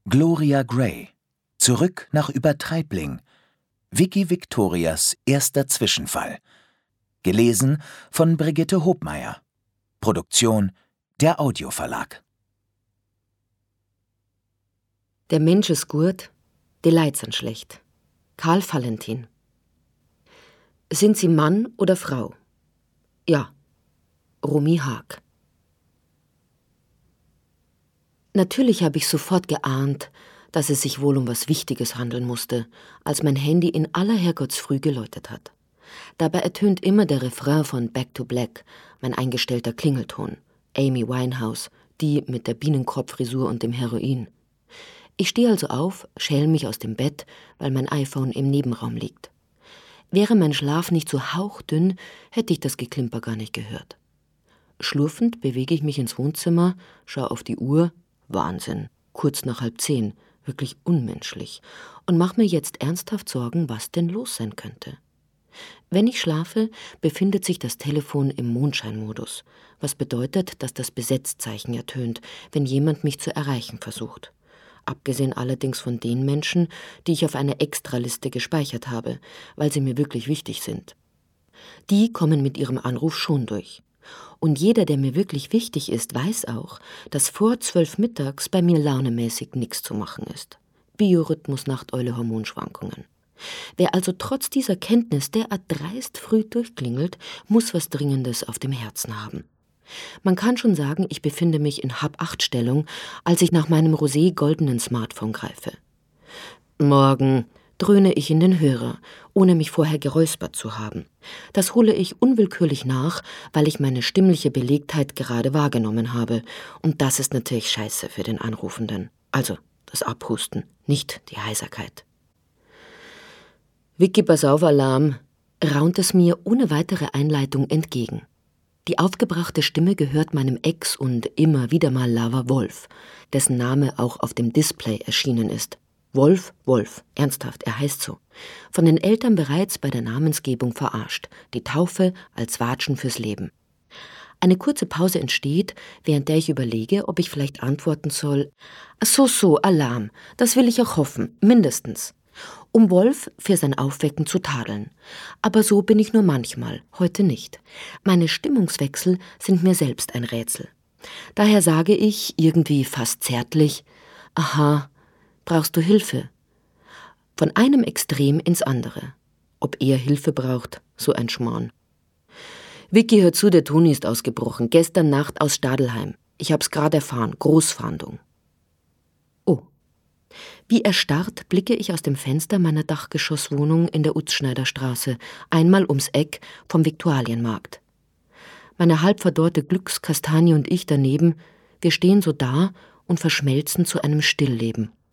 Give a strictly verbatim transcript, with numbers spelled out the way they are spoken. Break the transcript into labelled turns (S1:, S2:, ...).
S1: Gloria Gray. Zurück nach Übertreibling. Vicky Victorias erster Zwischenfall. Gelesen von Brigitte Hobmeier. Produktion der Audioverlag.
S2: Der Mensch ist gut, die Leid sind schlecht. Karl Valentin. Sind Sie Mann oder Frau? Ja. Romy Haag. Natürlich habe ich sofort geahnt, dass es sich wohl um was Wichtiges handeln musste, als mein Handy in aller Herrgottsfrüh geläutet hat. Dabei ertönt immer der Refrain von Back to Black, mein eingestellter Klingelton. Amy Winehouse, die mit der Bienenkopffrisur und dem Heroin. Ich stehe also auf, schäle mich aus dem Bett, weil mein iPhone im Nebenraum liegt. Wäre mein Schlaf nicht so hauchdünn, hätte ich das Geklimper gar nicht gehört. Schlurfend bewege ich mich ins Wohnzimmer, schaue auf die Uhr. Wahnsinn, kurz nach halb zehn, wirklich unmenschlich. Und mache mir jetzt ernsthaft Sorgen, was denn los sein könnte. Wenn ich schlafe, befindet sich das Telefon im Mondscheinmodus, was bedeutet, dass das Besetzzeichen ertönt, wenn jemand mich zu erreichen versucht. Abgesehen allerdings von den Menschen, die ich auf eine Extraliste gespeichert habe, weil sie mir wirklich wichtig sind. Die kommen mit ihrem Anruf schon durch. Und jeder, der mir wirklich wichtig ist, weiß auch, dass vor zwölf mittags bei mir launemäßig nichts zu machen ist. Biorhythmus, Nachteule, Hormonschwankungen. Wer also trotz dieser Kenntnis derart dreist früh durchklingelt, muss was Dringendes auf dem Herzen haben. Man kann schon sagen, ich befinde mich in Hab-Acht-Stellung, als ich nach meinem rosé-goldenen Smartphone greife. Morgen dröhne ich in den Hörer, ohne mich vorher geräuspert zu haben. Das hole ich unwillkürlich nach, weil ich meine stimmliche Belegtheit gerade wahrgenommen habe. Und das ist natürlich scheiße für den Anrufenden. Also das Abhusten, nicht die Heiserkeit. Vicky, pass auf, Alarm, raunt es mir ohne weitere Einleitung entgegen. Die aufgebrachte Stimme gehört meinem Ex und immer wieder mal Lover Wolf, dessen Name auch auf dem Display erschienen ist. Wolf, Wolf, ernsthaft, er heißt so. Von den Eltern bereits bei der Namensgebung verarscht, die Taufe als Watschen fürs Leben. Eine kurze Pause entsteht, während der ich überlege, ob ich vielleicht antworten soll, so, so, Alarm, das will ich auch hoffen, mindestens. Um Wolf für sein Aufwecken zu tadeln. Aber so bin ich nur manchmal, heute nicht. Meine Stimmungswechsel sind mir selbst ein Rätsel. Daher sage ich, irgendwie fast zärtlich, aha, brauchst du Hilfe? Von einem Extrem ins andere. Ob er Hilfe braucht, so ein Schmarrn. Vicky, hör zu, der Toni ist ausgebrochen. Gestern Nacht aus Stadelheim. Ich hab's gerade erfahren. Großfahndung. Oh. Wie erstarrt blicke ich aus dem Fenster meiner Dachgeschosswohnung in der Utzschneiderstraße, einmal ums Eck vom Viktualienmarkt. Meine halb verdorrte Glückskastanie und ich daneben, wir stehen so da und verschmelzen zu einem Stillleben.